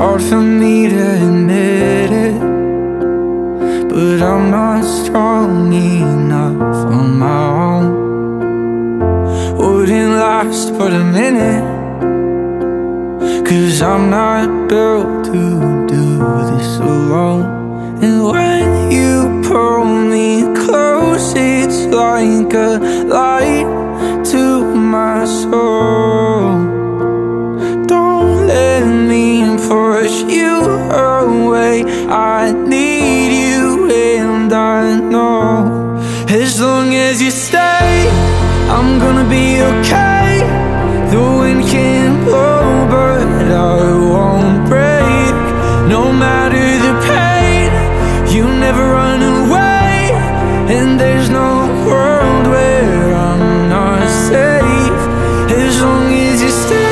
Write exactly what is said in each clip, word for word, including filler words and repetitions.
hard for me to admit it, but I'm not strong enough on my own. Wouldn't last but a minute, 'cause I'm not built to do this alone. And when you pull me close, it's like a light to my soul. Don't let me push you away, I need you and I know as long as you stay, I'm gonna be okay. The wind can blow but I won't break. No matter the pain, you never run away. And there's no world where I'm not safe as long as you stay.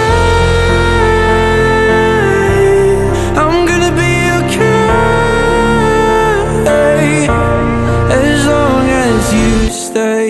I'm gonna be okay as long as you stay.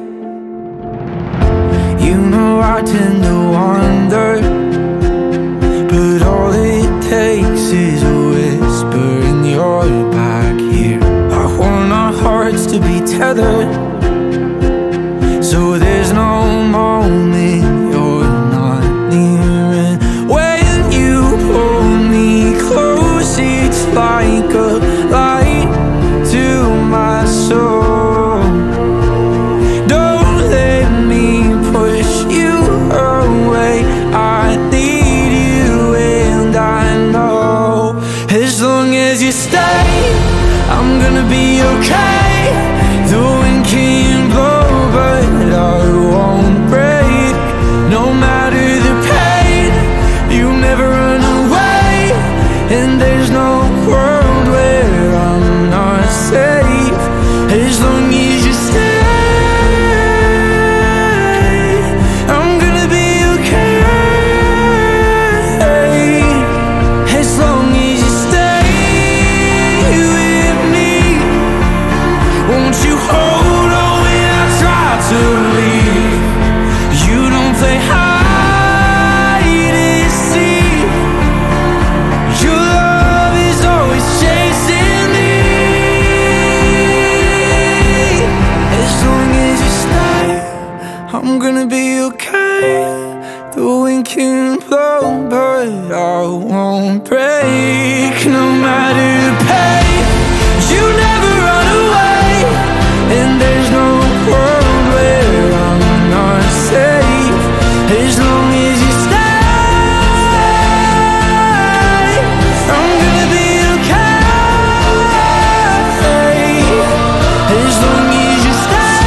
You know I tend to wander, but all it takes is a whisper in your back here. I want our hearts to be tethered, so there's no moment you're not near. And when you pull me close, it's like a light to my soul. Don't let me push you away, I need you and I know as long as you stay, I'm gonna be okay. The wind can blow but I won't break. No matter the pain, you never run away. And there's no world where I'm not safe as long as you stay. I'm gonna be okay as long as you stay with me. Won't you hold on when I try to leave? You don't play hide and seek. Your love is always chasing me. As long as you stay, I'm gonna be okay. The wind can blow but I won't break. No matter the pain, you never run away. And there's no world where I'm not safe as long as you stay. I'm gonna be okay as long as you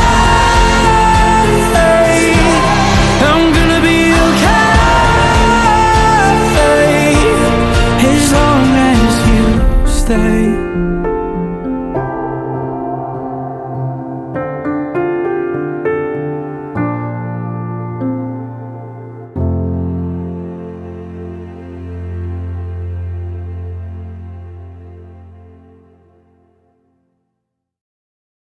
stay. I'm gonna be okay as long as you stay.